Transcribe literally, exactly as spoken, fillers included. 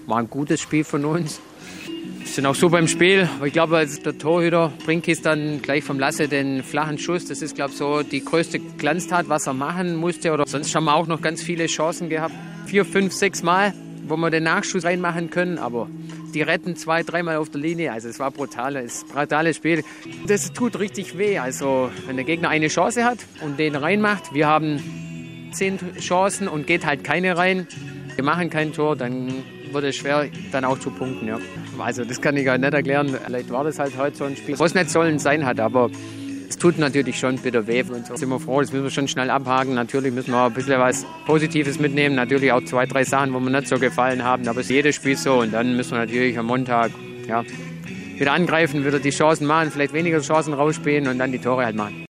war ein gutes Spiel von uns. Wir sind auch super im Spiel. Ich glaube, als der Torhüter Brinkis dann gleich vom Lasse den flachen Schuss, das ist, glaube ich, so die größte Glanztat, was er machen musste. Oder sonst haben wir auch noch ganz viele Chancen gehabt. Vier, fünf, sechs Mal, wo wir den Nachschuss reinmachen können. Aber die retten zwei, dreimal auf der Linie. Also es war brutal, es ist ein brutales Spiel. Das tut richtig weh. Also wenn der Gegner eine Chance hat und den reinmacht, wir haben zehn Chancen und geht halt keine rein, wir machen kein Tor, dann wird es schwer, dann auch zu punkten. Ja. Also das kann ich gar nicht erklären. Vielleicht war das halt heute so ein Spiel, was nicht sollen sein hat, aber es tut natürlich schon bitter weh. Und so sind wir froh, das müssen wir schon schnell abhaken. Natürlich müssen wir ein bisschen was Positives mitnehmen. Natürlich auch zwei, drei Sachen, wo mir nicht so gefallen haben. Aber es ist jedes Spiel so. Und dann müssen wir natürlich am Montag ja, wieder angreifen, wieder die Chancen machen, vielleicht weniger Chancen rausspielen und dann die Tore halt machen.